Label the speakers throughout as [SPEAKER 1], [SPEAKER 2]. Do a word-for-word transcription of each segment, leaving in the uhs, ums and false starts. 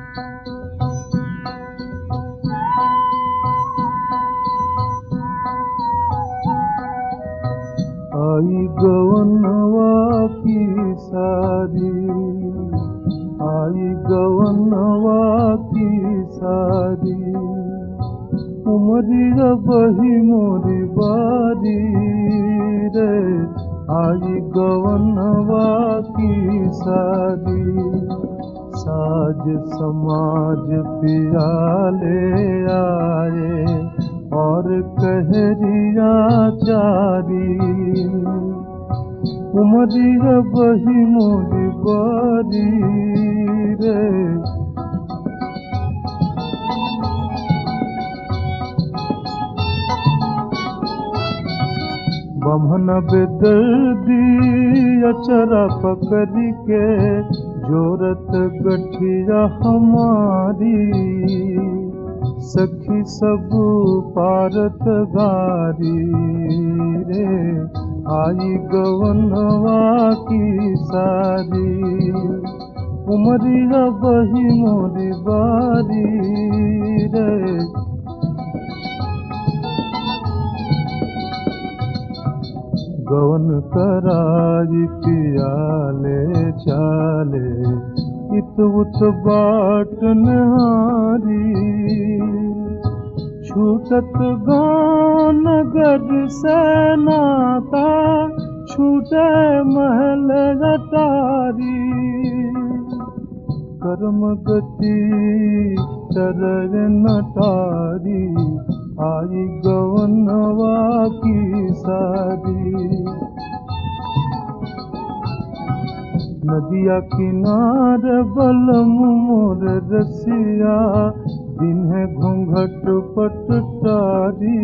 [SPEAKER 1] आई गवनवा की सारी, आई गवनवा की सारी, उमरिया बही मोरी बारी रे। आई गवनवा की सारी, साज समाज पियाले आए और कहरिया चारी, उमरिया बही मोरी बारी रे। बमन बेदर्दी अचरा पकड़ के जोरत गठिया हमारी, सखी सब पारत गारी रे। आई गवनवा की सारी, उमरिया बही मोरी बारी रे। गवन कराई पियाले चाले, इत उत बाट नहारी, छूटत गाँव नगर से नाता, छूटे महल अटारी। कर्म गति तरर नटारी, आई गवनवा की सारी। नदिया किनार बलम मोर रसिया, दिन है घूंघट पटटारी।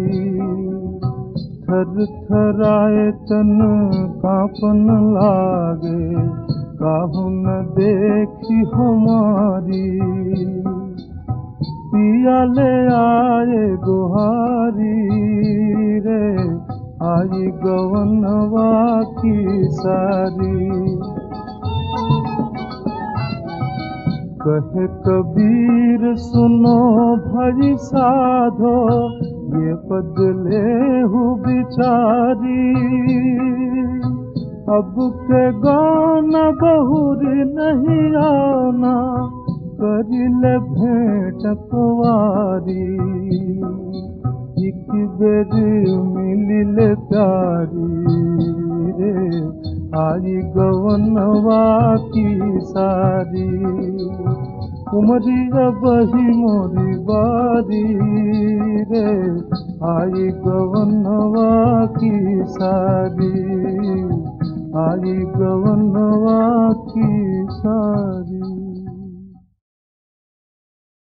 [SPEAKER 1] थर थराए तन कांपन लागे, काहू न देखी हमारी। पिया ले आए गुहारी रे, आई गवनवा की सारी। कहे कबीर सुनो भाई साधो, ये पद लेहु बिचारी। अब के गाना बहुरी नहीं आना, करिले भेंट कुंवारी। एक बेर मिलिले प्यारी रे, आई गवनवा की सारी। उमरिया बही मोरी बारी रे, आई गवनवा की सारी, आई गवनवा की सारी।